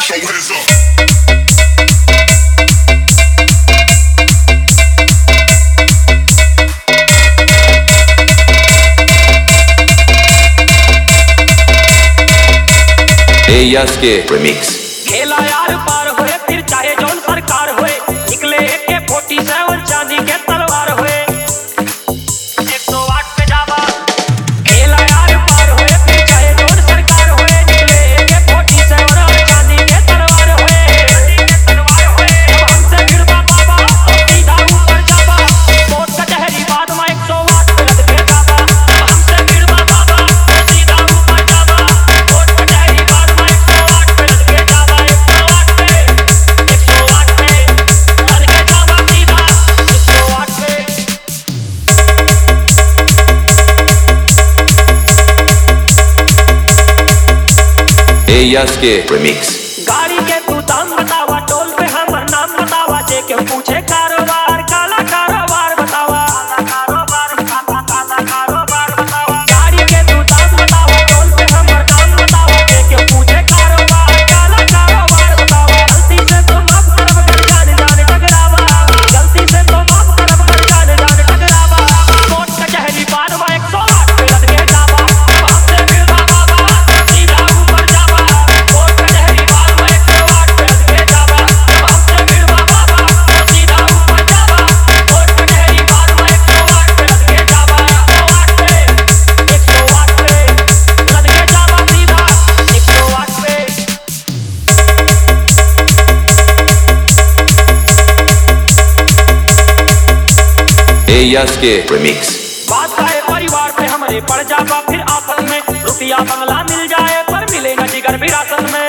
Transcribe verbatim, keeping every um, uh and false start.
your hands up. एयास के remix. खेला यार पार होए फिर चाहे जौन सरकार होए, निकले एके फोर्टी सेवन चांदी के तलवार होए, एक सौ आठ पे जावा। खेला यार पार होए फिर चाहे जौन सरकार होए, निकले एके फोर्टी सेवन चांदी के तलवार होए, तलवार होए। अब हमसे भिड़वा बाबा तो सीधा ऊपर जावा, कोर्ट कचहरी बाद में एक सौ आठ पे लद के जावा। अब हमसे भिड़वा बाबा तो सीधा ऊपर जावा, कोर्ट कचहरी बाद में एक सौ आठ पे लद के जावा। एक सौ आठ पे एक सौ आठ पे लद के जावा सीधा एक सौ आठ पे। एयास के रिमिक्स। गाड़ी के तू दाम बतावा, टोल पे हमर नाम बतावा, जे क्यों पूछे कारोबार काला कारोबार बतावा, कारोबार काला काला कारोबार बतावा। गाड़ी के तू दाम बतावा, टोल पे हमर नाम बतावा, जे क्यों पूछे कारोबार काला कारोबार बतावा। गलती से तो माफ करब कर जान जान टकरावा, गलती से तो माफ करब कर जान जान टकरावा। कोर्ट कचहरी बाद में एक सौ आठ पे लद के जावा। अब हमसे भिड़वा बाबा सीधा ऊपर जावा, कोर्ट कचहरी बाद में एक सौ आठ पे लद के जावा। अब हमसे भिड़वा बाबा सीधा ऊपर जावा, कोर्ट कचहरी बाद में एक सौ आठ पे लद के जावा। एक सौ आठ पे एक सौ आठ पे लद के जावा सीधा एक सौ आठ पे। एयास के रिमिक्स। बात आए परिवार पे हमारे पड़ जावा फिर आपस में, रुपया बंगला मिल जाए पर मिलेगा जिगर विरासत में।